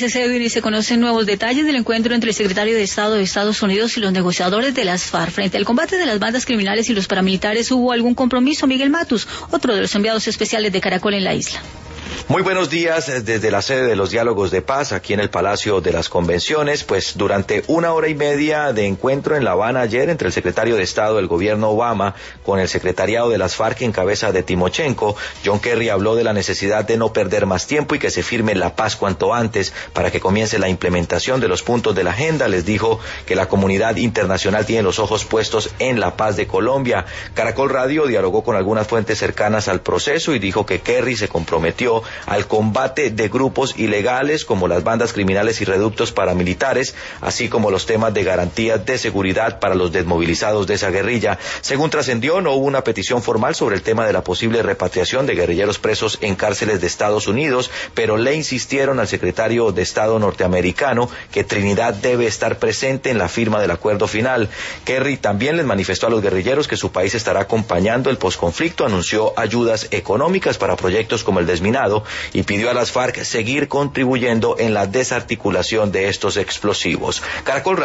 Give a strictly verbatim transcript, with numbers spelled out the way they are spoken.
Y se conocen nuevos detalles del encuentro entre el secretario de Estado de Estados Unidos y los negociadores de las FARC. Frente al combate de las bandas criminales y los paramilitares, ¿hubo algún compromiso? Miguel Matus, otro de los enviados especiales de Caracol en la isla. Muy buenos días desde la sede de los diálogos de paz aquí en el Palacio de las Convenciones. Pues durante una hora y media de encuentro en La Habana ayer entre el secretario de Estado del gobierno Obama con el secretariado de las FARC en cabeza de Timochenko, John Kerry habló de la necesidad de no perder más tiempo y que se firme la paz cuanto antes para que comience la implementación de los puntos de la agenda. Les dijo que la comunidad internacional tiene los ojos puestos en la paz de Colombia. Caracol Radio dialogó con algunas fuentes cercanas al proceso y dijo que Kerry se comprometió al combate de grupos ilegales como las bandas criminales y reductos paramilitares, así como los temas de garantías de seguridad para los desmovilizados de esa guerrilla. Según trascendió, no hubo una petición formal sobre el tema de la posible repatriación de guerrilleros presos en cárceles de Estados Unidos, pero le insistieron al secretario de Estado norteamericano que Trinidad debe estar presente en la firma del acuerdo final. Kerry también les manifestó a los guerrilleros que su país estará acompañando el posconflicto, anunció ayudas económicas para proyectos como el desminado y pidió a las FARC seguir contribuyendo en la desarticulación de estos explosivos. Caracol